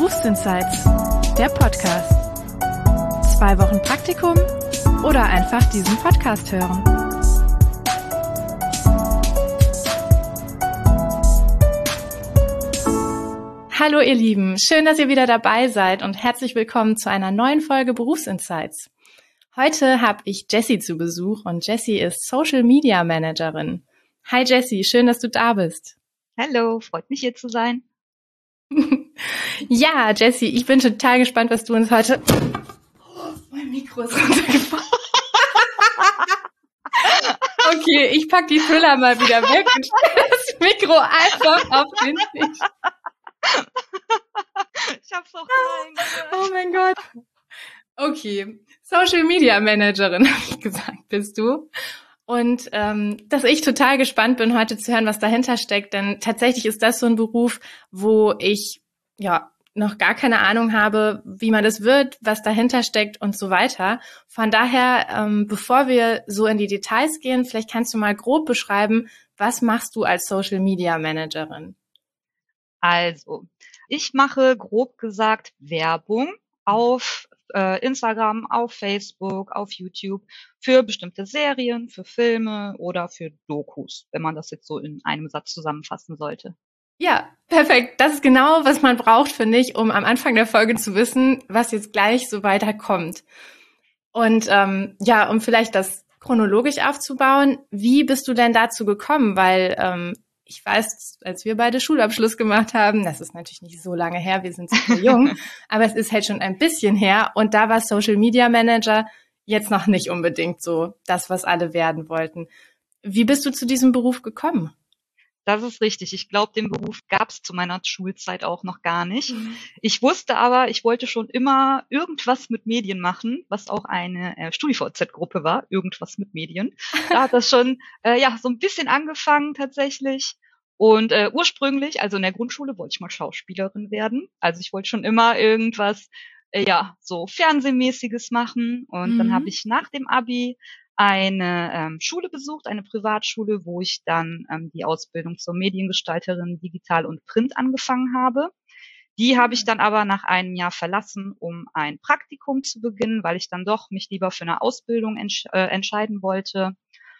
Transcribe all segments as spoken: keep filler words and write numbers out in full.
Berufsinsights, der Podcast. Zwei Wochen Praktikum oder einfach diesen Podcast hören. Hallo ihr Lieben, schön, dass ihr wieder dabei seid und herzlich willkommen zu einer neuen Folge Berufsinsights. Heute habe ich Jessie zu Besuch und Jessie ist Social Media Managerin. Hi Jessie, schön, dass du da bist. Hallo, freut mich hier zu sein. Ja, Jessie, ich bin total gespannt, was du uns heute... Oh, mein Mikro ist runtergefallen. Okay, ich pack die Thriller mal wieder weg und stelle das Mikro einfach auf den Tisch. Ich hab's auch klein gehört. Oh mein Gott. Okay, Social Media Managerin, habe ich gesagt, bist du. Und ähm, dass ich total gespannt bin, heute zu hören, was dahinter steckt, denn tatsächlich ist das so ein Beruf, wo ich ja noch gar keine Ahnung habe, wie man das wird, was dahinter steckt und so weiter. Von daher, ähm, bevor wir so in die Details gehen, vielleicht kannst du mal grob beschreiben, was machst du als Social Media Managerin? Also, ich mache grob gesagt Werbung auf äh, Instagram, auf Facebook, auf YouTube für bestimmte Serien, für Filme oder für Dokus, wenn man das jetzt so in einem Satz zusammenfassen sollte. Ja, perfekt. Das ist genau, was man braucht, finde ich, um am Anfang der Folge zu wissen, was jetzt gleich so weiterkommt. Und ähm, ja, um vielleicht das chronologisch aufzubauen, wie bist du denn dazu gekommen? Weil ähm, ich weiß, als wir beide Schulabschluss gemacht haben, das ist natürlich nicht so lange her, wir sind super jung, aber es ist halt schon ein bisschen her. Und da war Social Media Manager jetzt noch nicht unbedingt so das, was alle werden wollten. Wie bist du zu diesem Beruf gekommen? Das ist richtig. Ich glaube, den Beruf gab es zu meiner Schulzeit auch noch gar nicht. Mhm. Ich wusste aber, ich wollte schon immer irgendwas mit Medien machen, was auch eine äh, StudiVZ-Gruppe war, irgendwas mit Medien. Da hat das schon äh, ja so ein bisschen angefangen tatsächlich. Und äh, ursprünglich, also in der Grundschule, wollte ich mal Schauspielerin werden. Also ich wollte schon immer irgendwas, äh, ja, so Fernsehmäßiges machen. Und mhm. dann habe ich nach dem Abi eine ähm, Schule besucht, eine Privatschule, wo ich dann ähm, die Ausbildung zur Mediengestalterin Digital und Print angefangen habe. Die habe ich dann aber nach einem Jahr verlassen, um ein Praktikum zu beginnen, weil ich dann doch mich lieber für eine Ausbildung entsch- äh, entscheiden wollte.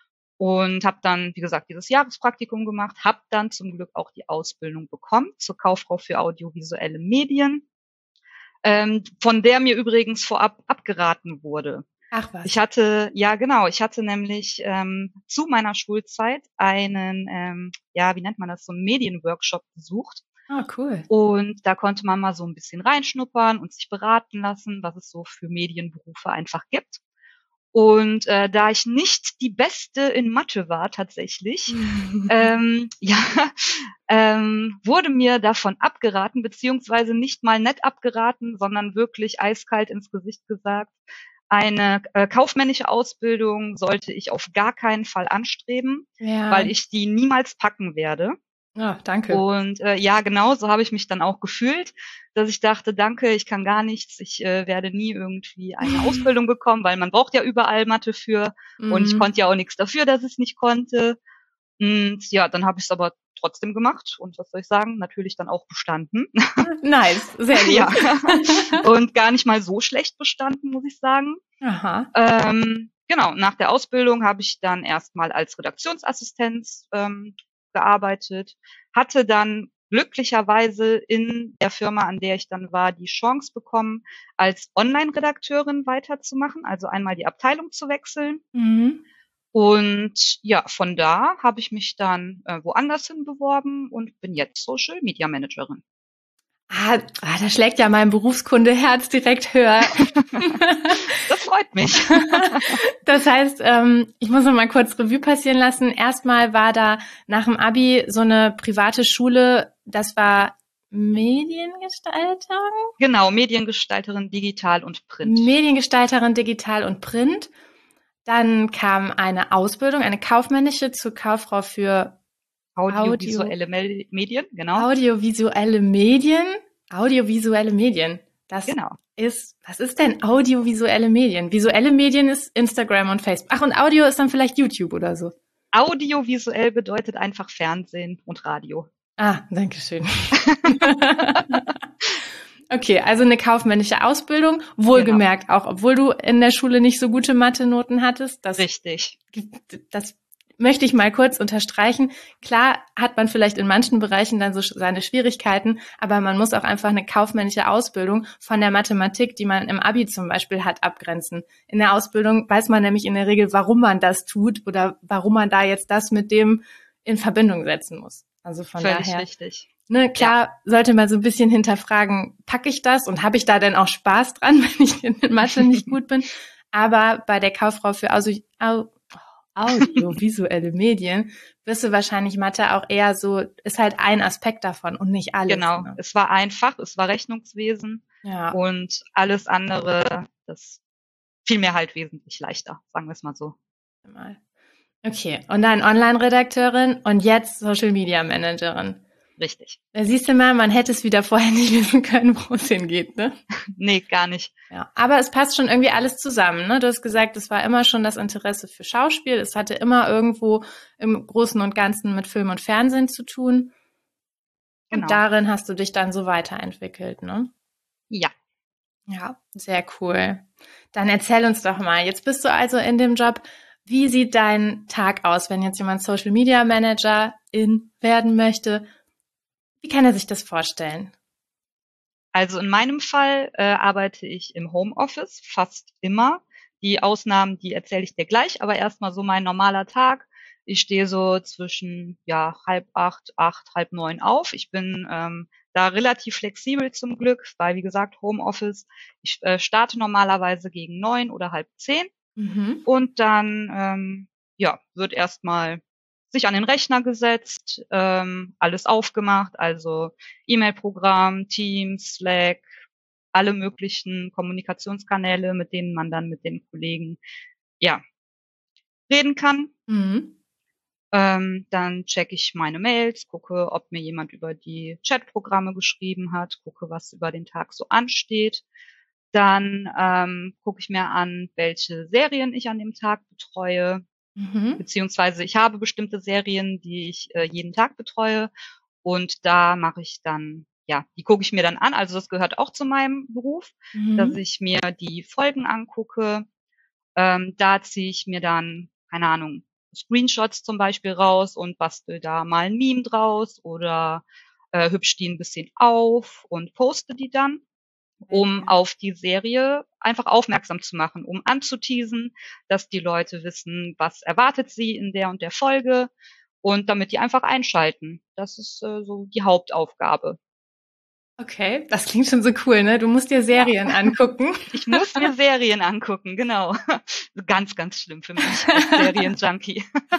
Und habe dann, wie gesagt, dieses Jahrespraktikum gemacht, habe dann zum Glück auch die Ausbildung bekommen zur Kauffrau für audiovisuelle Medien, ähm, von der mir übrigens vorab abgeraten wurde. Ach was. Ich hatte, ja genau, ich hatte nämlich ähm, zu meiner Schulzeit einen, ähm, ja, wie nennt man das, so einen Medienworkshop besucht. Ah, cool. Und da konnte man mal so ein bisschen reinschnuppern und sich beraten lassen, was es so für Medienberufe einfach gibt. Und äh, da ich nicht die Beste in Mathe war tatsächlich, ähm, ja, ähm, wurde mir davon abgeraten, beziehungsweise nicht mal nett abgeraten, sondern wirklich eiskalt ins Gesicht gesagt, eine äh, kaufmännische Ausbildung sollte ich auf gar keinen Fall anstreben, ja. weil ich die niemals packen werde. Ja, danke. Und äh, ja, genau, so habe ich mich dann auch gefühlt, dass ich dachte, danke, ich kann gar nichts, ich äh, werde nie irgendwie eine Ausbildung bekommen, weil man braucht ja überall Mathe für mhm. und ich konnte ja auch nichts dafür, dass ich es nicht konnte. Und ja, dann habe ich es aber trotzdem gemacht und was soll ich sagen, natürlich dann auch bestanden. Nice, sehr gut. Ja. Und gar nicht mal so schlecht bestanden, muss ich sagen. Aha. Ähm, genau, nach der Ausbildung habe ich dann erstmal als Redaktionsassistenz ähm, gearbeitet, hatte dann glücklicherweise in der Firma, an der ich dann war, die Chance bekommen, als Online-Redakteurin weiterzumachen, also einmal die Abteilung zu wechseln. Mhm. Und ja, von da habe ich mich dann äh, woanders hin beworben und bin jetzt Social Media Managerin. Ah, ah, da schlägt ja mein Berufskundeherz direkt höher. Das freut mich. Das heißt, ähm, ich muss noch mal kurz Revue passieren lassen. Erstmal war da nach dem Abi so eine private Schule, das war Mediengestalterin? Genau, Mediengestalterin Digital und Print. Mediengestalterin Digital und Print. Dann kam eine Ausbildung, eine kaufmännische zur Kauffrau für Audiovisuelle Audio- Medien, genau. Audiovisuelle Medien. Audiovisuelle Medien. Das genau. ist, was ist denn audiovisuelle Medien? Visuelle Medien ist Instagram und Facebook. Ach, und Audio ist dann vielleicht YouTube oder so. Audiovisuell bedeutet einfach Fernsehen und Radio. Ah, danke schön. Okay, also eine kaufmännische Ausbildung, wohlgemerkt genau. Auch, obwohl du in der Schule nicht so gute Mathe-Noten hattest. Das, Richtig. Das möchte ich mal kurz unterstreichen. Klar hat man vielleicht in manchen Bereichen dann so seine Schwierigkeiten, aber man muss auch einfach eine kaufmännische Ausbildung von der Mathematik, die man im Abi zum Beispiel hat, abgrenzen. In der Ausbildung weiß man nämlich in der Regel, warum man das tut oder warum man da jetzt das mit dem in Verbindung setzen muss. Also von Völlig daher. Richtig. Ne, klar ja. Sollte man so ein bisschen hinterfragen, packe ich das und habe ich da denn auch Spaß dran, wenn ich in Mathe nicht gut bin? Aber bei der Kauffrau für Audio, audiovisuelle Medien wirst du wahrscheinlich Mathe auch eher so, ist halt ein Aspekt davon und nicht alles. Genau, ne? Es war einfach, es war Rechnungswesen Ja. und alles andere, das fiel mir halt wesentlich leichter, sagen wir es mal so. Okay, und dann Online-Redakteurin und jetzt Social-Media-Managerin. Richtig. Da siehst du mal, man hätte es wieder vorher nicht wissen können, wo es hingeht, ne? Nee, gar nicht. Ja, aber es passt schon irgendwie alles zusammen, ne? Du hast gesagt, es war immer schon das Interesse für Schauspiel. Es hatte immer irgendwo im Großen und Ganzen mit Film und Fernsehen zu tun. Und genau. darin hast du dich dann so weiterentwickelt, ne? Ja. Ja, sehr cool. Dann erzähl uns doch mal, jetzt bist du also in dem Job. Wie sieht dein Tag aus, wenn jetzt jemand Social Media Manager in werden möchte? Wie kann er sich das vorstellen? Also in meinem Fall äh, arbeite ich im Homeoffice fast immer. Die Ausnahmen, die erzähle ich dir gleich, aber erstmal so mein normaler Tag. Ich stehe so zwischen ja halb acht, acht, halb neun auf. Ich bin ähm, da relativ flexibel zum Glück, weil wie gesagt Homeoffice. Ich äh, starte normalerweise gegen neun oder halb zehn mhm. und dann ähm, ja wird erstmal sich an den Rechner gesetzt, ähm, alles aufgemacht, also E-Mail-Programm, Teams, Slack, alle möglichen Kommunikationskanäle, mit denen man dann mit den Kollegen ja reden kann. Mhm. Ähm, dann checke ich meine Mails, gucke, ob mir jemand über die Chatprogramme geschrieben hat, gucke, was über den Tag so ansteht. Dann ähm, gucke ich mir an, welche Serien ich an dem Tag betreue. Mhm. Beziehungsweise ich habe bestimmte Serien, die ich äh, jeden Tag betreue und da mache ich dann, ja, die gucke ich mir dann an, also das gehört auch zu meinem Beruf, mhm. dass ich mir die Folgen angucke, ähm, da ziehe ich mir dann, keine Ahnung, Screenshots zum Beispiel raus und bastel da mal ein Meme draus oder äh, hübsch die ein bisschen auf und poste die dann, um okay. auf die Serie einfach aufmerksam zu machen, um anzuteasen, dass die Leute wissen, was erwartet sie in der und der Folge und damit die einfach einschalten. Das ist äh, so die Hauptaufgabe. Okay, das klingt schon so cool, ne? Du musst dir Serien ja. angucken. Ich muss mir Serien angucken, genau. Ganz, ganz schlimm für mich als Serienjunkie.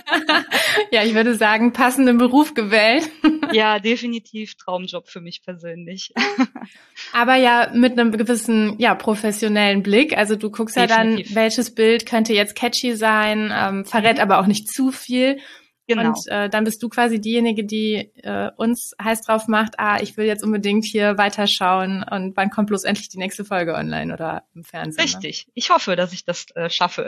Ja, ich würde sagen, passenden Beruf gewählt. Ja, definitiv Traumjob für mich persönlich. Aber ja mit einem gewissen, ja, professionellen Blick. Also du guckst definitiv. ja dann, welches Bild könnte jetzt catchy sein, ähm, verrät mhm. aber auch nicht zu viel. Genau. Und äh, dann bist du quasi diejenige, die äh, uns heiß drauf macht, ah, ich will jetzt unbedingt hier weiterschauen und wann kommt bloß endlich die nächste Folge online oder im Fernsehen. Richtig. Ne? Ich hoffe, dass ich das äh, schaffe.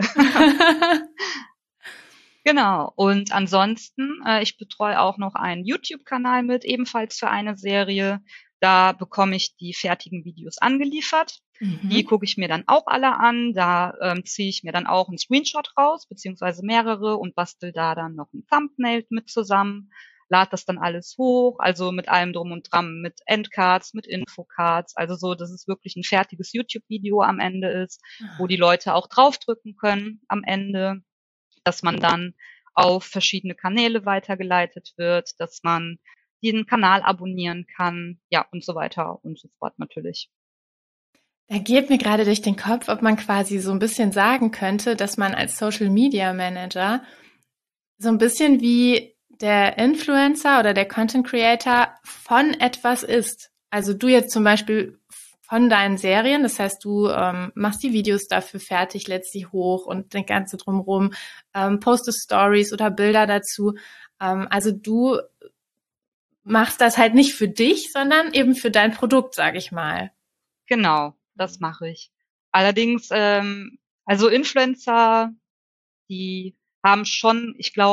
Genau. Und ansonsten, äh, ich betreue auch noch einen YouTube-Kanal mit, ebenfalls für eine Serie. Da bekomme ich die fertigen Videos angeliefert. Mhm. Die gucke ich mir dann auch alle an. Da ähm, ziehe ich mir dann auch einen Screenshot raus, beziehungsweise mehrere und bastel da dann noch ein Thumbnail mit zusammen. Lade das dann alles hoch, also mit allem drum und dran, mit Endcards, mit Infocards, also so, dass es wirklich ein fertiges YouTube-Video am Ende ist, wo die Leute auch draufdrücken können am Ende, dass man dann auf verschiedene Kanäle weitergeleitet wird, dass man jeden Kanal abonnieren kann, ja, und so weiter und so fort natürlich. Da geht mir gerade durch den Kopf, ob man quasi so ein bisschen sagen könnte, dass man als Social Media Manager so ein bisschen wie der Influencer oder der Content Creator von etwas ist. Also du jetzt zum Beispiel von deinen Serien, das heißt, du ähm, machst die Videos dafür fertig, lädst sie hoch und das Ganze drumherum, ähm, postest Stories oder Bilder dazu. Ähm, also du machst das halt nicht für dich, sondern eben für dein Produkt, sag ich mal. Genau, das mache ich. Allerdings, ähm, also Influencer, die haben schon, ich glaube,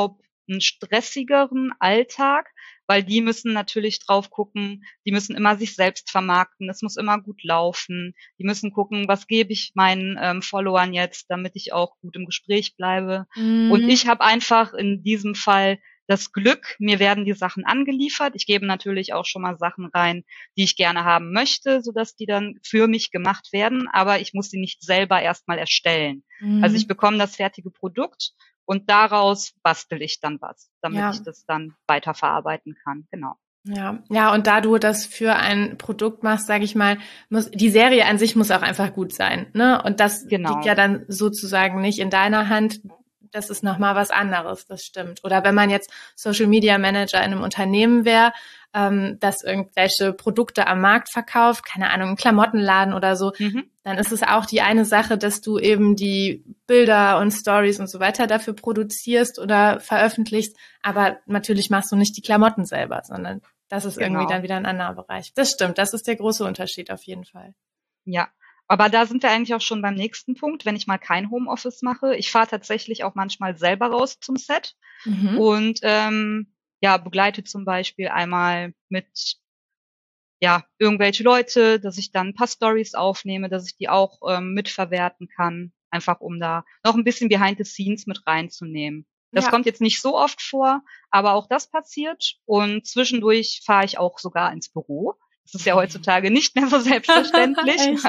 einen stressigeren Alltag, weil die müssen natürlich drauf gucken, die müssen immer sich selbst vermarkten, es muss immer gut laufen, die müssen gucken, was gebe ich meinen ähm, Followern jetzt, damit ich auch gut im Gespräch bleibe. Und Mhm. ich habe einfach in diesem Fall das Glück, mir werden die Sachen angeliefert. Ich gebe natürlich auch schon mal Sachen rein, die ich gerne haben möchte, sodass die dann für mich gemacht werden, aber ich muss sie nicht selber erstmal erstellen. Mhm. Also ich bekomme das fertige Produkt und daraus bastel ich dann was, damit Ja. ich das dann weiterverarbeiten kann. Genau. Ja, ja, und da du das für ein Produkt machst, sage ich mal, muss die Serie an sich muss auch einfach gut sein, ne? Und das Genau. liegt ja dann sozusagen nicht in deiner Hand. Das ist nochmal was anderes, das stimmt. Oder wenn man jetzt Social Media Manager in einem Unternehmen wäre, ähm, das irgendwelche Produkte am Markt verkauft, keine Ahnung, einen Klamottenladen oder so, Mhm. dann ist es auch die eine Sache, dass du eben die Bilder und Stories und so weiter dafür produzierst oder veröffentlichst. Aber natürlich machst du nicht die Klamotten selber, sondern das ist Genau. irgendwie dann wieder ein anderer Bereich. Das stimmt, das ist der große Unterschied auf jeden Fall. Ja, aber da sind wir eigentlich auch schon beim nächsten Punkt, wenn ich mal kein Homeoffice mache. Ich fahre tatsächlich auch manchmal selber raus zum Set Mhm. und ähm, ja, begleite zum Beispiel einmal mit ja irgendwelche Leute, dass ich dann ein paar Stories aufnehme, dass ich die auch ähm, mitverwerten kann, einfach um da noch ein bisschen behind the scenes mit reinzunehmen. Das Ja. kommt jetzt nicht so oft vor, aber auch das passiert und zwischendurch fahre ich auch sogar ins Büro. Das ist ja heutzutage nicht mehr so selbstverständlich. Echt?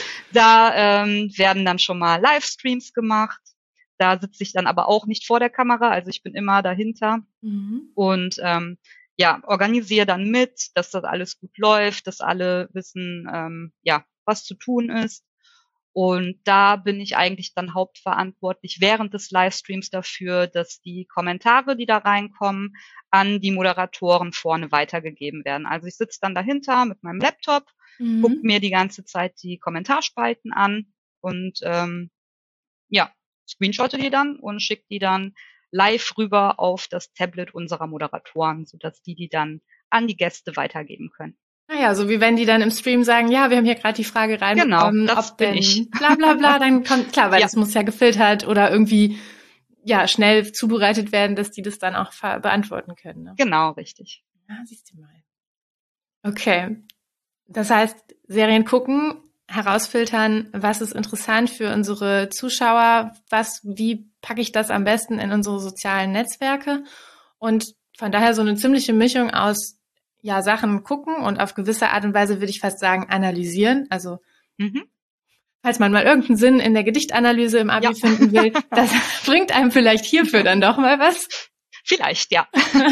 Da ähm, werden dann schon mal Livestreams gemacht. Da sitze ich dann aber auch nicht vor der Kamera, also ich bin immer dahinter Mhm. und ähm, ja, organisiere dann mit, dass das alles gut läuft, dass alle wissen, ähm, ja, was zu tun ist. Und da bin ich eigentlich dann hauptverantwortlich während des Livestreams dafür, dass die Kommentare, die da reinkommen, an die Moderatoren vorne weitergegeben werden. Also ich sitze dann dahinter mit meinem Laptop, Mhm. gucke mir die ganze Zeit die Kommentarspalten an und ähm, ja, screenshotte die dann und schicke die dann live rüber auf das Tablet unserer Moderatoren, sodass die die dann an die Gäste weitergeben können. Naja, so wie wenn die dann im Stream sagen, ja, wir haben hier gerade die Frage reinbekommen, Genau, das ob bin denn ich. bla bla bla, dann kommt, klar, weil Ja. das muss ja gefiltert oder irgendwie ja schnell zubereitet werden, dass die das dann auch ver- beantworten können. Ne? Genau, richtig. Ja, siehst du mal. Okay, das heißt, Serien gucken, herausfiltern, was ist interessant für unsere Zuschauer, was, wie packe ich das am besten in unsere sozialen Netzwerke und von daher so eine ziemliche Mischung aus ja Sachen gucken und auf gewisse Art und Weise würde ich fast sagen analysieren. Also Mhm. falls man mal irgendeinen Sinn in der Gedichtanalyse im Abi Ja. finden will, das bringt einem vielleicht hierfür dann doch mal was. Vielleicht, ja.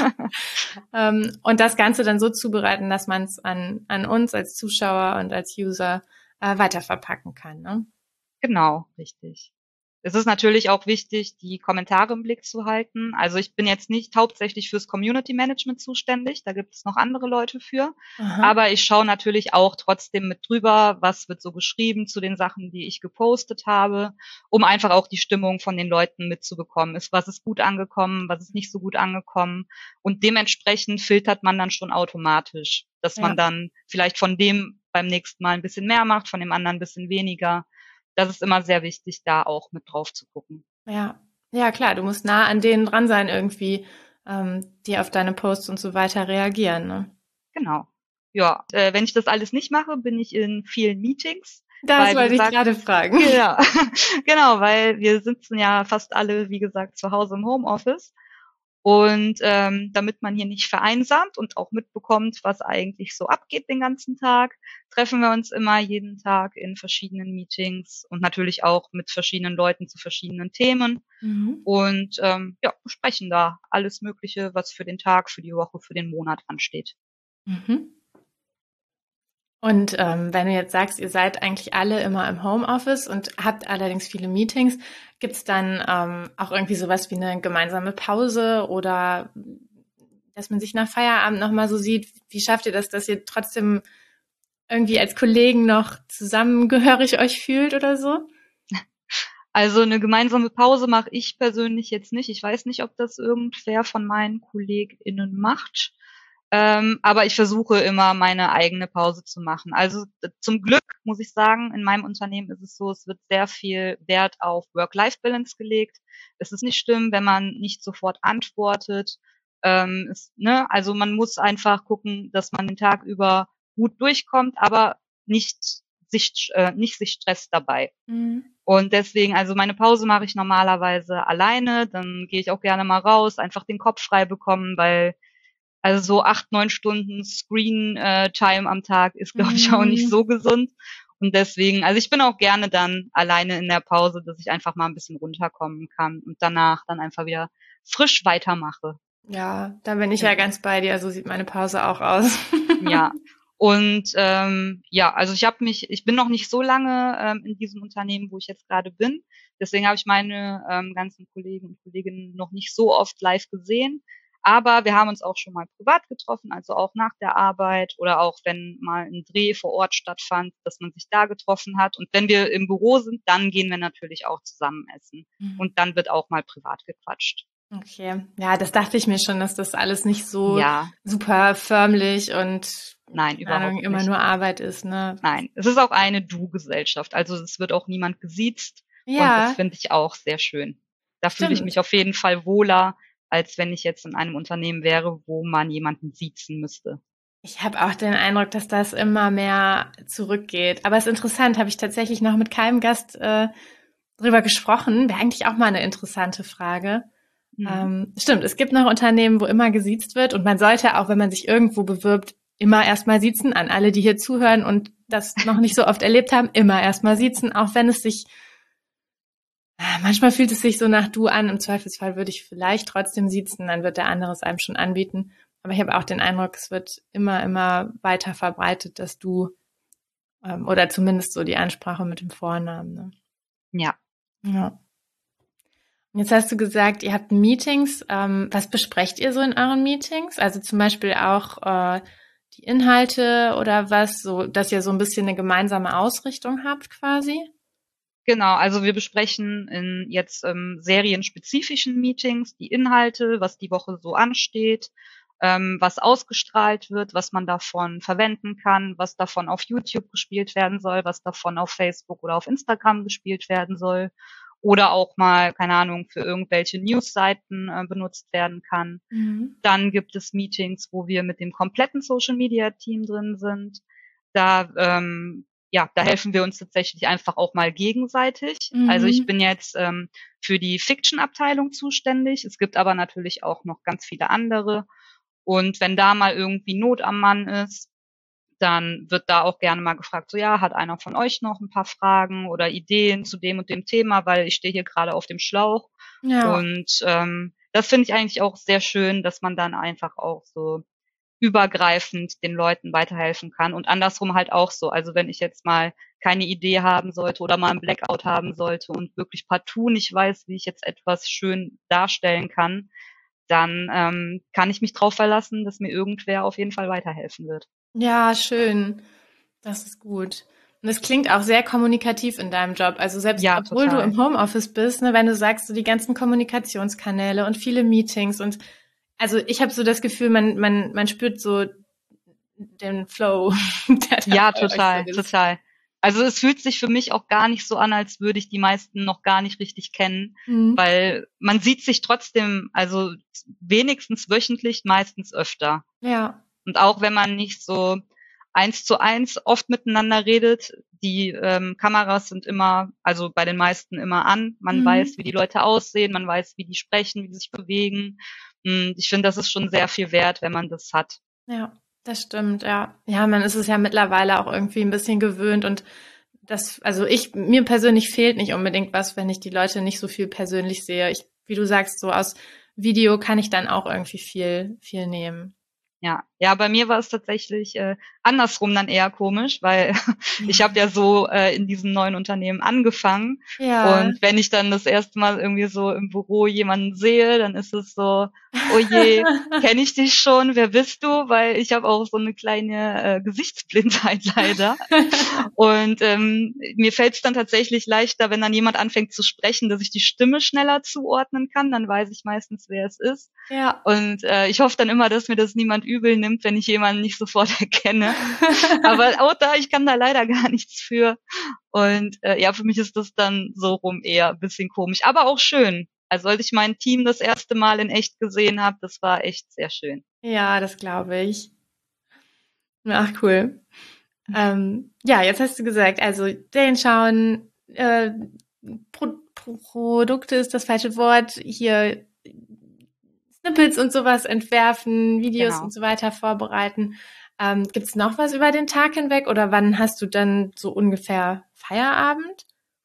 ähm, und das Ganze dann so zubereiten, dass man es an, an uns als Zuschauer und als User äh, weiterverpacken kann. Ne? Genau, richtig. Es ist natürlich auch wichtig, die Kommentare im Blick zu halten. Also ich bin jetzt nicht hauptsächlich fürs Community Management zuständig, da gibt es noch andere Leute für. Aha. Aber ich schaue natürlich auch trotzdem mit drüber, was wird so geschrieben zu den Sachen, die ich gepostet habe, um einfach auch die Stimmung von den Leuten mitzubekommen. Ist, was ist gut angekommen, was ist nicht so gut angekommen. Und dementsprechend filtert man dann schon automatisch, dass Ja. man dann vielleicht von dem beim nächsten Mal ein bisschen mehr macht, von dem anderen ein bisschen weniger. Das ist immer sehr wichtig, da auch mit drauf zu gucken. Ja, ja klar, du musst nah an denen dran sein irgendwie, ähm, die auf deine Posts und so weiter reagieren. Ne? Genau. Ja, äh, wenn ich das alles nicht mache, bin ich in vielen Meetings. Das weil, wollte wie gesagt, ich gerade fragen. Genau, genau, weil wir sitzen ja fast alle, wie gesagt, zu Hause im Homeoffice. Und ähm, damit man hier nicht vereinsamt und auch mitbekommt, was eigentlich so abgeht den ganzen Tag, treffen wir uns immer jeden Tag in verschiedenen Meetings und natürlich auch mit verschiedenen Leuten zu verschiedenen Themen Mhm. und ähm, ja, besprechen da alles Mögliche, was für den Tag, für die Woche, für den Monat ansteht. Mhm. Und ähm, wenn du jetzt sagst, ihr seid eigentlich alle immer im Homeoffice und habt allerdings viele Meetings, gibt's dann ähm, auch irgendwie sowas wie eine gemeinsame Pause oder dass man sich nach Feierabend nochmal so sieht? Wie schafft ihr das, dass ihr trotzdem irgendwie als Kollegen noch zusammengehörig euch fühlt oder so? Also eine gemeinsame Pause mache ich persönlich jetzt nicht. Ich weiß nicht, ob das irgendwer von meinen KollegInnen macht. Ähm, aber ich versuche immer, meine eigene Pause zu machen. Also zum Glück muss ich sagen, in meinem Unternehmen ist es so, es wird sehr viel Wert auf Work-Life-Balance gelegt. Es ist nicht schlimm, wenn man nicht sofort antwortet. Ähm, es, ne? Also man muss einfach gucken, dass man den Tag über gut durchkommt, aber nicht sich, äh, nicht sich stresst dabei. Mhm. Und deswegen, also meine Pause mache ich normalerweise alleine, dann gehe ich auch gerne mal raus, einfach den Kopf frei bekommen, weil also so acht, neun Stunden Screen-Time am Tag ist, glaube ich, auch nicht Mhm. so gesund. Und deswegen, also ich bin auch gerne dann alleine in der Pause, dass ich einfach mal ein bisschen runterkommen kann und danach dann einfach wieder frisch weitermache. Ja, da bin ich ja Genau. ganz bei dir. So sieht meine Pause auch aus. Ja. Und ähm, ja, also ich habe mich, ich bin noch nicht so lange ähm, in diesem Unternehmen, wo ich jetzt gerade bin. Deswegen habe ich meine ähm, ganzen Kollegen und Kolleginnen noch nicht so oft live gesehen. Aber wir haben uns auch schon mal privat getroffen, also auch nach der Arbeit oder auch wenn mal ein Dreh vor Ort stattfand, dass man sich da getroffen hat. Und wenn wir im Büro sind, dann gehen wir natürlich auch zusammen essen. Und dann wird auch mal privat gequatscht. Okay, ja, das dachte ich mir schon, dass das alles nicht so Ja, super förmlich und, nein, keine Ahnung, überhaupt immer nicht. nur Arbeit ist, ne? Nein, es ist auch eine Du-Gesellschaft. Also es wird auch niemand gesiezt und das Ja, finde ich auch sehr schön. Da fühle ich stimmt. mich auf jeden Fall wohler, als wenn ich jetzt in einem Unternehmen wäre, wo man jemanden siezen müsste. Ich habe auch den Eindruck, dass das immer mehr zurückgeht. Aber es ist interessant, habe ich tatsächlich noch mit keinem Gast äh, drüber gesprochen. Wäre eigentlich auch mal eine interessante Frage. Mhm. Ähm, stimmt, es gibt noch Unternehmen, wo immer gesiezt wird und man sollte auch, wenn man sich irgendwo bewirbt, immer erstmal siezen. An alle, die hier zuhören und das noch nicht so oft erlebt haben, immer erstmal siezen, auch wenn es sich, manchmal fühlt es sich so nach du an. Im Zweifelsfall würde ich vielleicht trotzdem siezen, dann wird der andere es einem schon anbieten. Aber ich habe auch den Eindruck, es wird immer, immer weiter verbreitet, dass du, ähm, oder zumindest so die Ansprache mit dem Vornamen. Ne? Ja. Ja. Jetzt hast du gesagt, ihr habt Meetings. Ähm, was besprecht ihr so in euren Meetings? Also zum Beispiel auch äh, die Inhalte oder was, so dass ihr so ein bisschen eine gemeinsame Ausrichtung habt quasi? Genau, also wir besprechen in jetzt ähm, serienspezifischen Meetings die Inhalte, was die Woche so ansteht, ähm, was ausgestrahlt wird, was man davon verwenden kann, was davon auf YouTube gespielt werden soll, was davon auf Facebook oder auf Instagram gespielt werden soll oder auch mal, keine Ahnung, für irgendwelche Newsseiten äh, benutzt werden kann. Mhm. Dann gibt es Meetings, wo wir mit dem kompletten Social Media Team drin sind. Da ähm, ja, da helfen wir uns tatsächlich einfach auch mal gegenseitig. Also ich Mhm. bin jetzt ähm, für die Fiction-Abteilung zuständig. Es gibt aber natürlich auch noch ganz viele andere. Und wenn da mal irgendwie Not am Mann ist, dann wird da auch gerne mal gefragt, so ja, hat einer von euch noch ein paar Fragen oder Ideen zu dem und dem Thema, weil ich stehe hier gerade auf dem Schlauch. Ja, Und ähm, das finde ich eigentlich auch sehr schön, dass man dann einfach auch so übergreifend den Leuten weiterhelfen kann und andersrum halt auch so. Also wenn ich jetzt mal keine Idee haben sollte oder mal einen Blackout haben sollte und wirklich partout nicht weiß, wie ich jetzt etwas schön darstellen kann, dann ähm, kann ich mich drauf verlassen, dass mir irgendwer auf jeden Fall weiterhelfen wird. ja, schön. Das ist gut. Und es klingt auch sehr kommunikativ in deinem Job. Also selbst Ja, obwohl du total. im Homeoffice bist, ne, wenn du sagst, so die ganzen Kommunikationskanäle und viele Meetings und also ich habe so das Gefühl, man, man, man spürt so den Flow, der da Ja, bei euch so total, ist. total. Also es fühlt sich für mich auch gar nicht so an, als würde ich die meisten noch gar nicht richtig kennen, Mhm. weil man sieht sich trotzdem, also wenigstens wöchentlich, meistens öfter. Ja. Und auch wenn man nicht so eins zu eins oft miteinander redet, die ähm, Kameras sind immer, also bei den meisten immer an. Man weiß, Mhm. wie die Leute aussehen, man weiß, wie die sprechen, wie die sich bewegen. Und ich finde, das ist schon sehr viel wert, wenn man das hat. Ja, das stimmt, ja. Ja, man ist es ja mittlerweile auch irgendwie ein bisschen gewöhnt und das, also ich, mir persönlich fehlt nicht unbedingt was, wenn ich die Leute nicht so viel persönlich sehe. Ich, wie du sagst, so aus Video kann ich dann auch irgendwie viel, viel nehmen. Ja, ja, bei mir war es tatsächlich äh, andersrum dann eher komisch, weil ich habe ja so äh, in diesem neuen Unternehmen angefangen Ja. und wenn ich dann das erste Mal irgendwie so im Büro jemanden sehe, dann ist es so, oh je, kenne ich dich schon, wer bist du? Weil ich habe auch so eine kleine äh, Gesichtsblindheit leider und ähm, mir fällt es dann tatsächlich leichter, wenn dann jemand anfängt zu sprechen, dass ich die Stimme schneller zuordnen kann, dann weiß ich meistens, wer es ist. Ja. Und äh, ich hoffe dann immer, dass mir das niemand übel nimmt, wenn ich jemanden nicht sofort erkenne. Aber auch da, ich kann da leider gar nichts für. Und äh, ja, für mich ist das dann so rum eher ein bisschen komisch, aber auch schön. Also als ich mein Team das erste Mal in echt gesehen habe, das war echt sehr schön. Ja, das glaube ich. Ach, cool. Ähm, ja, jetzt hast du gesagt, also Serien schauen, äh, Pro Pro Produkte ist das falsche Wort, hier Snippets und sowas entwerfen, Videos Genau. und so weiter vorbereiten. Ähm, gibt's noch was über den Tag hinweg oder wann hast du dann so ungefähr Feierabend?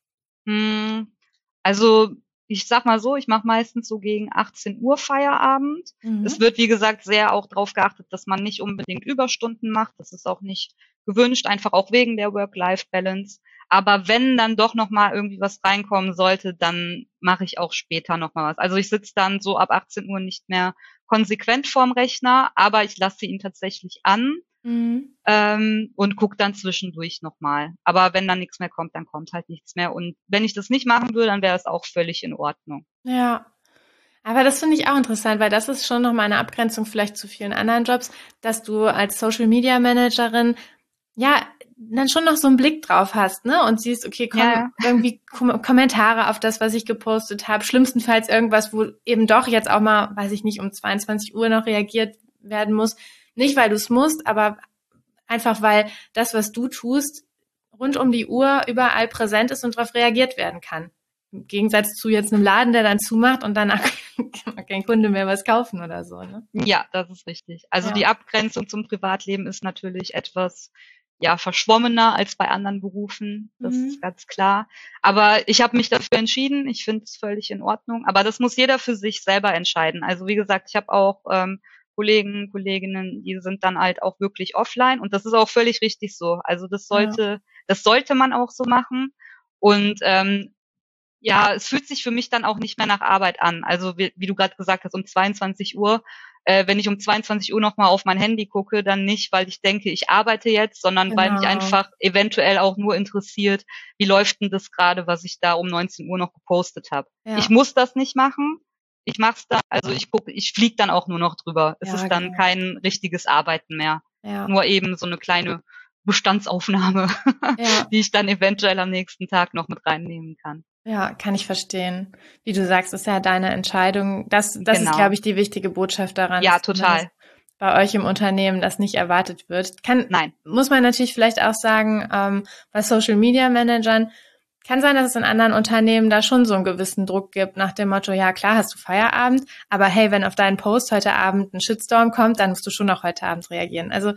Hm, also ich sag mal so, ich mache meistens so gegen achtzehn Uhr Feierabend. Es Mhm. wird, wie gesagt, sehr auch darauf geachtet, dass man nicht unbedingt Überstunden macht. Das ist auch nicht gewünscht, einfach auch wegen der Work-Life-Balance. Aber wenn dann doch noch mal irgendwie was reinkommen sollte, dann mache ich auch später noch mal was. Also ich sitze dann so ab achtzehn Uhr nicht mehr konsequent vorm Rechner, aber ich lasse ihn tatsächlich an Mhm. ähm, und guck dann zwischendurch nochmal. Aber wenn dann nichts mehr kommt, dann kommt halt nichts mehr. Und wenn ich das nicht machen würde, dann wäre es auch völlig in Ordnung. Ja. Aber das finde ich auch interessant, weil das ist schon noch mal eine Abgrenzung vielleicht zu vielen anderen Jobs, dass du als Social Media Managerin ja dann schon noch so einen Blick drauf hast, ne? Und siehst, okay, Ja, kommen ja. irgendwie Kom Kommentare auf das, was ich gepostet habe. Schlimmstenfalls irgendwas, wo eben doch jetzt auch mal, weiß ich nicht, um zweiundzwanzig Uhr noch reagiert werden muss. Nicht, weil du es musst, aber einfach, weil das, was du tust, rund um die Uhr überall präsent ist und darauf reagiert werden kann. Im Gegensatz zu jetzt einem Laden, der dann zumacht und danach kann kein Kunde mehr was kaufen oder so, ne? Ja, das ist richtig. Also die Ja. Abgrenzung zum Privatleben ist natürlich etwas ja verschwommener als bei anderen Berufen. Das ist Mhm. ganz klar. Aber ich habe mich dafür entschieden. Ich finde es völlig in Ordnung. Aber das muss jeder für sich selber entscheiden. Also wie gesagt, ich habe auch ähm, Kollegen, Kolleginnen, die sind dann halt auch wirklich offline und das ist auch völlig richtig so. Also das Ja. sollte, das sollte man auch so machen. Und ähm, ja, es fühlt sich für mich dann auch nicht mehr nach Arbeit an. Also wie, wie du gerade gesagt hast, um zweiundzwanzig Uhr, äh, wenn ich um zweiundzwanzig Uhr nochmal auf mein Handy gucke, dann nicht, weil ich denke, ich arbeite jetzt, sondern weil mich Genau. einfach eventuell auch nur interessiert, wie läuft denn das gerade, was ich da um neunzehn Uhr noch gepostet habe. Ich Ja. muss das nicht machen. Ich mach's dann, also ich gucke, ich fliege dann auch nur noch drüber. Es Ja, ist dann genau. kein richtiges Arbeiten mehr. Ja. Nur eben so eine kleine Bestandsaufnahme, Ja. die ich dann eventuell am nächsten Tag noch mit reinnehmen kann. Ja, kann ich verstehen. Wie du sagst, ist ja deine Entscheidung. Das, das ist, glaube Genau. ich, die wichtige Botschaft daran, Ja, dass zumindest total. bei euch im Unternehmen das nicht erwartet wird. Kann, Nein. muss man natürlich vielleicht auch sagen, ähm, bei Social Media Managern kann sein, dass es in anderen Unternehmen da schon so einen gewissen Druck gibt, nach dem Motto, ja klar, hast du Feierabend, aber hey, wenn auf deinen Post heute Abend ein Shitstorm kommt, dann musst du schon noch heute Abend reagieren. Also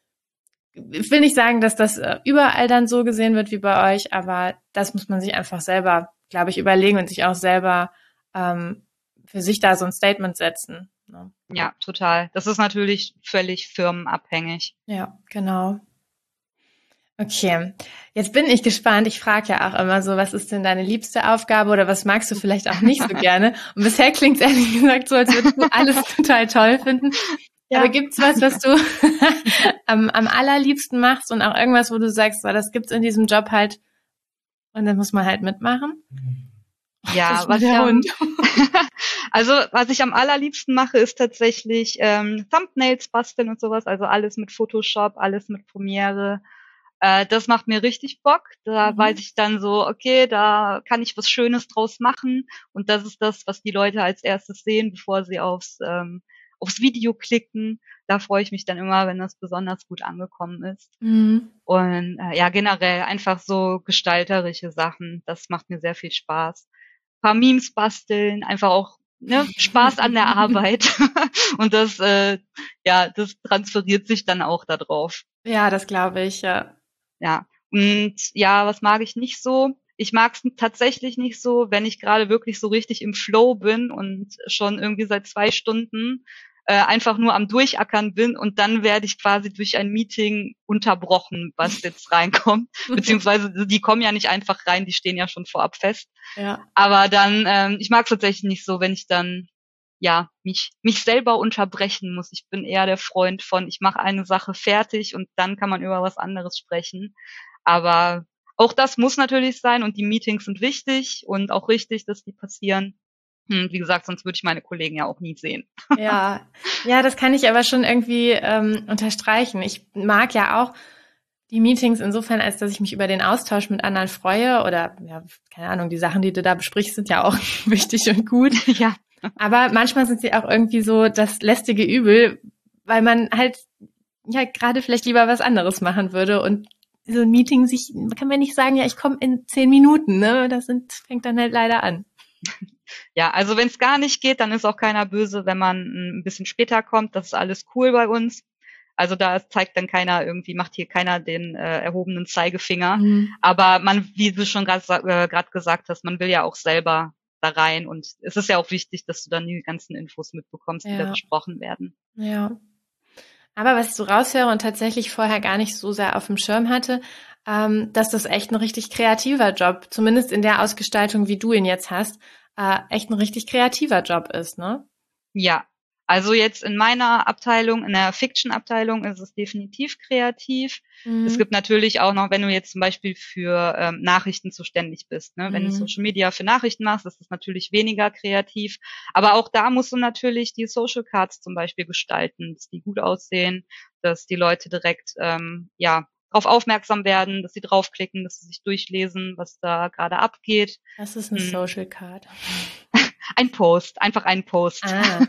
ich will nicht sagen, dass das äh, überall dann so gesehen wird wie bei euch, aber das muss man sich einfach selber, glaube ich, überlegen und sich auch selber ähm, für sich da so ein Statement setzen. Ne? Ja, total. Das ist natürlich völlig firmenabhängig. Ja, genau. Okay, jetzt bin ich gespannt. Ich frage ja auch immer so, was ist denn deine liebste Aufgabe oder was magst du vielleicht auch nicht so gerne? Und bisher klingt es ehrlich gesagt so, als würdest du alles total toll finden. Aber Ja. gibt's was, was du am, am allerliebsten machst und auch irgendwas, wo du sagst, so, das gibt's in diesem Job halt und dann muss man halt mitmachen? Das Ja, ist mal was ich der Hund. am, also was ich am allerliebsten mache, ist tatsächlich ähm, Thumbnails basteln und sowas. Also alles mit Photoshop, alles mit Premiere. Äh, das macht mir richtig Bock. Da weiß Mhm. ich dann so, okay, da kann ich was Schönes draus machen. Und das ist das, was die Leute als erstes sehen, bevor sie aufs, ähm, aufs Video klicken. Da freue ich mich dann immer, wenn das besonders gut angekommen ist. Mhm. Und äh, ja, generell einfach so gestalterische Sachen. Das macht mir sehr viel Spaß. Ein paar Memes basteln, einfach auch ne, Spaß an der Arbeit. Und das, äh, ja, das transferiert sich dann auch da drauf. Ja, das glaube ich, ja. Ja. Und ja, was mag ich nicht so? Ich mag es tatsächlich nicht so, wenn ich gerade wirklich so richtig im Flow bin und schon irgendwie seit zwei Stunden äh, einfach nur am Durchackern bin und dann werde ich quasi durch ein Meeting unterbrochen, was jetzt reinkommt. Beziehungsweise die kommen ja nicht einfach rein, die stehen ja schon vorab fest. Ja. Aber dann, ähm, ich mag es tatsächlich nicht so, wenn ich dann ja mich mich selber unterbrechen muss. Ich bin eher der Freund von, ich mache eine Sache fertig und dann kann man über was anderes sprechen. Aber auch das muss natürlich sein und die Meetings sind wichtig und auch richtig, dass die passieren. Hm, wie gesagt, sonst würde ich meine Kollegen ja auch nie sehen. Ja, ja, das kann ich aber schon irgendwie ähm, unterstreichen. Ich mag ja auch die Meetings insofern, als dass ich mich über den Austausch mit anderen freue oder, ja, keine Ahnung, die Sachen, die du da besprichst, sind ja auch wichtig und gut. Ja. Aber manchmal sind sie auch irgendwie so das lästige Übel, weil man halt ja gerade vielleicht lieber was anderes machen würde und so ein Meeting sich, kann man nicht sagen, ja, ich komme in zehn Minuten, ne? Das sind, fängt dann halt leider an. Ja, also wenn es gar nicht geht, dann ist auch keiner böse, wenn man ein bisschen später kommt. Das ist alles cool bei uns. Also da zeigt dann keiner irgendwie, macht hier keiner den äh, erhobenen Zeigefinger. Mhm. Aber man, wie du schon gerade äh, grad gesagt hast, man will ja auch selber da rein. Und es ist ja auch wichtig, dass du dann die ganzen Infos mitbekommst, die da Ja, besprochen werden. ja. Aber was ich so raushöre und tatsächlich vorher gar nicht so sehr auf dem Schirm hatte, ähm, dass das echt ein richtig kreativer Job, zumindest in der Ausgestaltung, wie du ihn jetzt hast, äh, echt ein richtig kreativer Job ist, ne? Ja, also jetzt in meiner Abteilung, in der Fiction-Abteilung ist es definitiv kreativ. Es Mhm. gibt natürlich auch noch, wenn du jetzt zum Beispiel für ähm, Nachrichten zuständig bist, ne? Wenn du Mhm. Social Media für Nachrichten machst, ist das natürlich weniger kreativ. Aber auch da musst du natürlich die Social Cards zum Beispiel gestalten, dass die gut aussehen, dass die Leute direkt ähm, ja darauf aufmerksam werden, dass sie draufklicken, dass sie sich durchlesen, was da gerade abgeht. Das ist eine Hm. Social Card. Ein Post, einfach ein Post. Ah.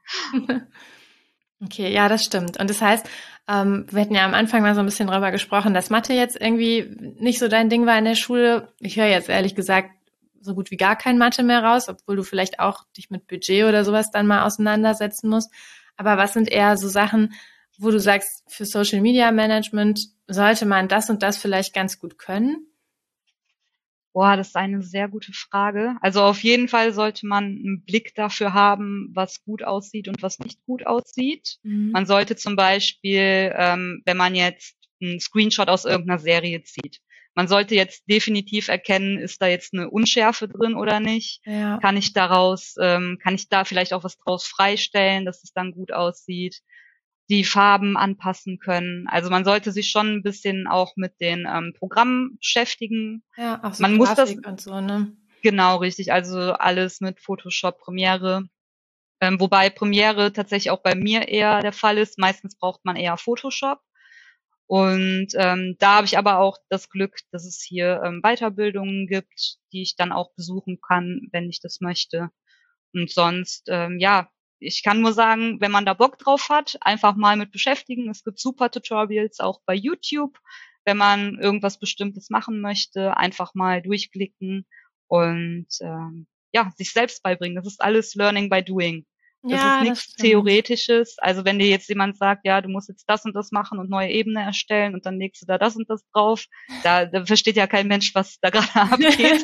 Okay, ja, das stimmt. Und das heißt, ähm, wir hatten ja am Anfang mal so ein bisschen drüber gesprochen, dass Mathe jetzt irgendwie nicht so dein Ding war in der Schule. Ich höre jetzt ehrlich gesagt so gut wie gar kein Mathe mehr raus, obwohl du vielleicht auch dich mit Budget oder sowas dann mal auseinandersetzen musst. Aber was sind eher so Sachen, wo du sagst, für Social Media Management sollte man das und das vielleicht ganz gut können? Boah, das ist eine sehr gute Frage. Also auf jeden Fall sollte man einen Blick dafür haben, was gut aussieht und was nicht gut aussieht. Mhm. Man sollte zum Beispiel, ähm, wenn man jetzt einen Screenshot aus irgendeiner Serie zieht, man sollte jetzt definitiv erkennen, ist da jetzt eine Unschärfe drin oder nicht? Ja, Kann ich daraus, ähm, kann ich da vielleicht auch was draus freistellen, dass es dann gut aussieht? Die Farben anpassen können. Also man sollte sich schon ein bisschen auch mit den ähm, Programmen beschäftigen. ja, auch so Man muss das Grafik und so, ne? genau richtig, also alles mit Photoshop, Premiere. Ähm, wobei Premiere tatsächlich auch bei mir eher der Fall ist. Meistens braucht man eher Photoshop. Und ähm, da habe ich aber auch das Glück, dass es hier ähm, Weiterbildungen gibt, die ich dann auch besuchen kann, wenn ich das möchte. Und sonst, ähm, ja, ich kann nur sagen, wenn man da Bock drauf hat, einfach mal mit beschäftigen. Es gibt super Tutorials auch bei YouTube. Wenn man irgendwas Bestimmtes machen möchte, einfach mal durchklicken und ähm, ja, sich selbst beibringen. Das ist alles Learning by Doing. Das ist Ja, das nichts stimmt. Theoretisches. Also wenn dir jetzt jemand sagt, ja, du musst jetzt das und das machen und neue Ebene erstellen und dann legst du da das und das drauf, da, da versteht ja kein Mensch, was da gerade abgeht.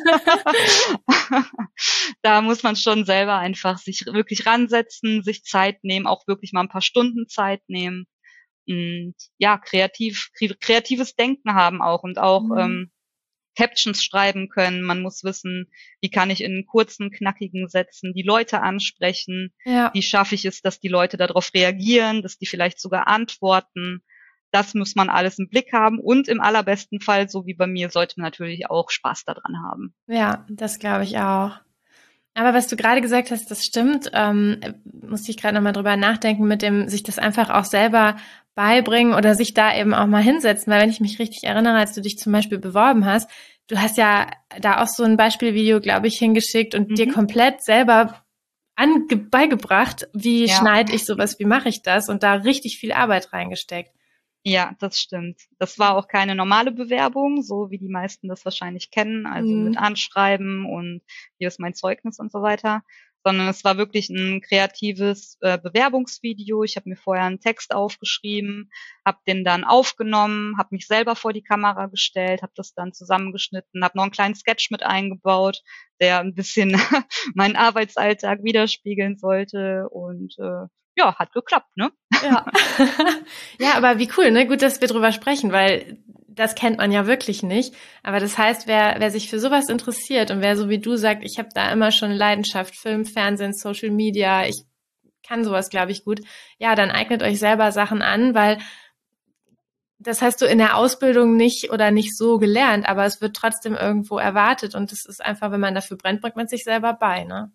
Da muss man schon selber einfach sich wirklich ransetzen, sich Zeit nehmen, auch wirklich mal ein paar Stunden Zeit nehmen und ja, kreativ, kreatives Denken haben auch und auch Mhm. ähm, Captions schreiben können. Man muss wissen, wie kann ich in kurzen, knackigen Sätzen die Leute ansprechen? Ja. Wie schaffe ich es, dass die Leute darauf reagieren, dass die vielleicht sogar antworten? Das muss man alles im Blick haben und im allerbesten Fall, so wie bei mir, sollte man natürlich auch Spaß daran haben. Ja, das glaube ich auch. Aber was du gerade gesagt hast, das stimmt. Ähm, musste ich gerade nochmal drüber nachdenken, mit dem sich das einfach auch selber beibringen oder sich da eben auch mal hinsetzen. Weil wenn ich mich richtig erinnere, als du dich zum Beispiel beworben hast, du hast ja da auch so ein Beispielvideo, glaube ich, hingeschickt und dir Mhm. komplett selber ange beigebracht, wie Ja. schneide ich sowas, wie mache ich das und da richtig viel Arbeit reingesteckt. Ja, das stimmt. Das war auch keine normale Bewerbung, so wie die meisten das wahrscheinlich kennen, also mit Mhm. Anschreiben und hier ist mein Zeugnis und so weiter, sondern es war wirklich ein kreatives äh, Bewerbungsvideo. Ich habe mir vorher einen Text aufgeschrieben, habe den dann aufgenommen, habe mich selber vor die Kamera gestellt, habe das dann zusammengeschnitten, habe noch einen kleinen Sketch mit eingebaut, der ein bisschen meinen Arbeitsalltag widerspiegeln sollte und äh, ja, hat geklappt, ne? Ja. Ja, aber wie cool, ne? Gut, dass wir drüber sprechen, weil das kennt man ja wirklich nicht. Aber das heißt, wer, wer sich für sowas interessiert und wer so wie du sagt, ich habe da immer schon Leidenschaft, Film, Fernsehen, Social Media, ich kann sowas, glaube ich, gut, ja, dann eignet euch selber Sachen an, weil das hast du in der Ausbildung nicht oder nicht so gelernt, aber es wird trotzdem irgendwo erwartet und es ist einfach, wenn man dafür brennt, bringt man sich selber bei, ne?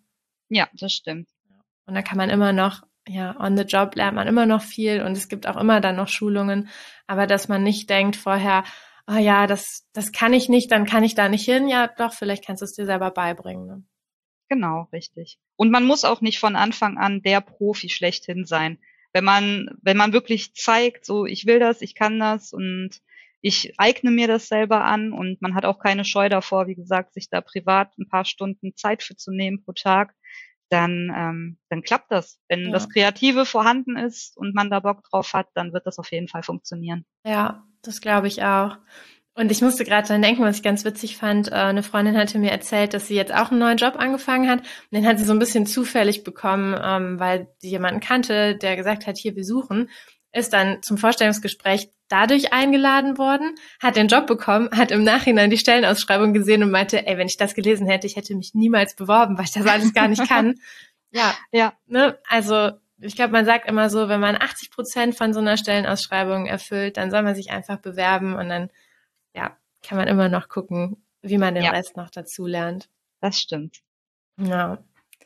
Ja, das stimmt. Und da kann man immer noch, ja, on the job lernt man immer noch viel und es gibt auch immer dann noch Schulungen, aber dass man nicht denkt vorher, oh ja, das, das kann ich nicht, dann kann ich da nicht hin. Ja, doch, vielleicht kannst du es dir selber beibringen. Ne? Genau, richtig. Und man muss auch nicht von Anfang an der Profi schlechthin sein. Wenn man, wenn man wirklich zeigt, so, ich will das, ich kann das und ich eigne mir das selber an und man hat auch keine Scheu davor, wie gesagt, sich da privat ein paar Stunden Zeit für zu nehmen pro Tag, dann, ähm, dann klappt das. Wenn Ja. das Kreative vorhanden ist und man da Bock drauf hat, dann wird das auf jeden Fall funktionieren. Ja, das glaube ich auch. Und ich musste gerade dran denken, was ich ganz witzig fand. Äh, eine Freundin hatte mir erzählt, dass sie jetzt auch einen neuen Job angefangen hat. Und den hat sie so ein bisschen zufällig bekommen, ähm, weil sie jemanden kannte, der gesagt hat, hier, wir suchen. Ist dann zum Vorstellungsgespräch dadurch eingeladen worden, hat den Job bekommen, hat im Nachhinein die Stellenausschreibung gesehen und meinte, ey, wenn ich das gelesen hätte, ich hätte mich niemals beworben, weil ich das alles gar nicht kann. Ja, Ja, ne, also ich glaube, man sagt immer so, wenn man achtzig Prozent von so einer Stellenausschreibung erfüllt, dann soll man sich einfach bewerben und dann ja, kann man immer noch gucken, wie man den Ja. Rest noch dazu lernt. das stimmt. Ja.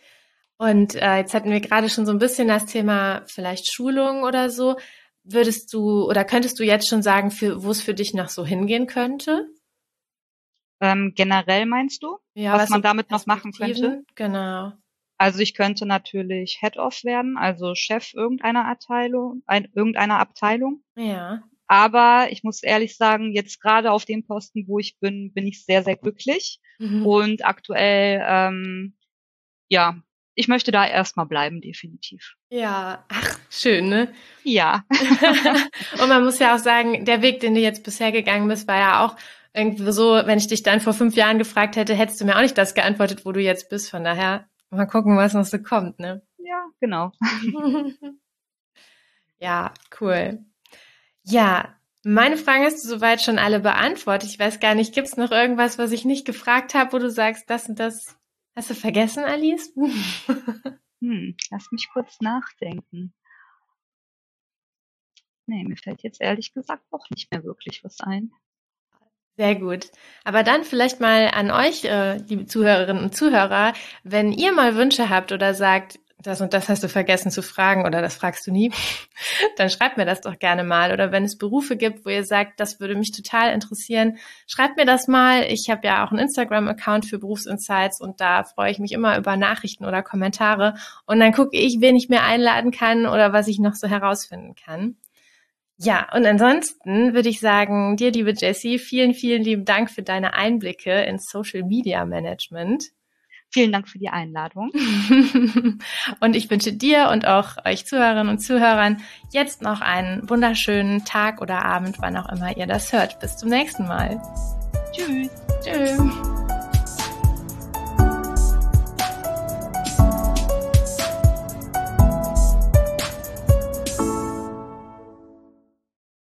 Und äh, jetzt hatten wir gerade schon so ein bisschen das Thema vielleicht Schulung oder so. Würdest du oder könntest du jetzt schon sagen, für, wo es für dich noch so hingehen könnte? Ähm, generell meinst du, Ja, was man so damit noch machen könnte? Perspektiven? Genau. Also ich könnte natürlich Head-Off werden, also Chef irgendeiner Abteilung, ein, irgendeiner Abteilung. Ja. Aber ich muss ehrlich sagen, jetzt gerade auf dem Posten, wo ich bin, bin ich sehr, sehr glücklich. Mhm. Und aktuell, ähm, ja, ich möchte da erstmal bleiben, definitiv. Ja, ach, schön, ne? Ja, Und man muss ja auch sagen, der Weg, den du jetzt bisher gegangen bist, war ja auch irgendwie so, wenn ich dich dann vor fünf Jahren gefragt hätte, hättest du mir auch nicht das geantwortet, wo du jetzt bist. Von daher, mal gucken, was noch so kommt, ne? ja, genau. Ja, cool. Ja, meine Fragen hast du soweit schon alle beantwortet. Ich weiß gar nicht, gibt's noch irgendwas, was ich nicht gefragt habe, wo du sagst, das und das hast du vergessen, Alice? Hm, lass mich kurz nachdenken. Nee, mir fällt jetzt ehrlich gesagt auch nicht mehr wirklich was ein. Sehr gut. Aber dann vielleicht mal an euch, äh, liebe Zuhörerinnen und Zuhörer, wenn ihr mal Wünsche habt oder sagt, das und das hast du vergessen zu fragen oder das fragst du nie, dann schreibt mir das doch gerne mal. Oder wenn es Berufe gibt, wo ihr sagt, das würde mich total interessieren, schreibt mir das mal. Ich habe ja auch einen Instagram-Account für Berufsinsights und da freue ich mich immer über Nachrichten oder Kommentare. Und dann gucke ich, wen ich mir einladen kann oder was ich noch so herausfinden kann. Ja, und ansonsten würde ich sagen, dir, liebe Jessie, vielen, vielen lieben Dank für deine Einblicke in Social Media Management. Vielen Dank für die Einladung. Und ich wünsche dir und auch euch Zuhörerinnen und Zuhörern jetzt noch einen wunderschönen Tag oder Abend, wann auch immer ihr das hört. Bis zum nächsten Mal. Tschüss. Tschüss.